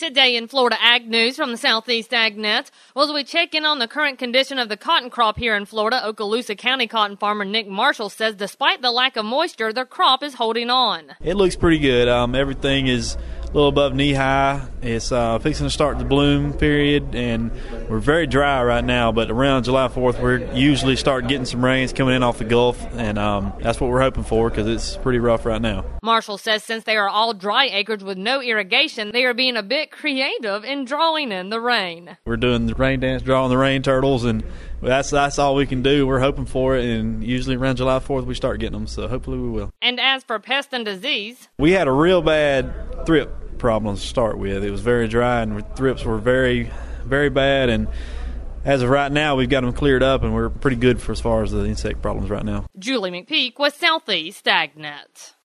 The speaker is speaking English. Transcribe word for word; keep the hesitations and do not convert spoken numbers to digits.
Today in Florida Ag News from the Southeast Ag Net, well, as we check in on the current condition of the cotton crop here in Florida, Okaloosa County cotton farmer Nick Marshall says despite the lack of moisture, their crop is holding on. It looks pretty good. Um, everything is a little above knee high. It's uh, fixing to start the bloom period, and we're very dry right now, but around July fourth, we're usually start getting some rains coming in off the Gulf, and um, that's what we're hoping for because it's pretty rough right now. Marshall says since they are all dry acres with no irrigation, they are being a bit creative in drawing in the rain. We're doing the rain dance, drawing the rain turtles, and that's that's all we can do. We're hoping for it, and usually around July fourth we start getting them, so hopefully we will. And as for pest and disease, we had a real bad thrip problem to start with. It was very dry, and thrips were very, very bad, and as of right now, we've got them cleared up, and we're pretty good for as far as the insect problems right now. Julie McPeak with Southeast Ag Net.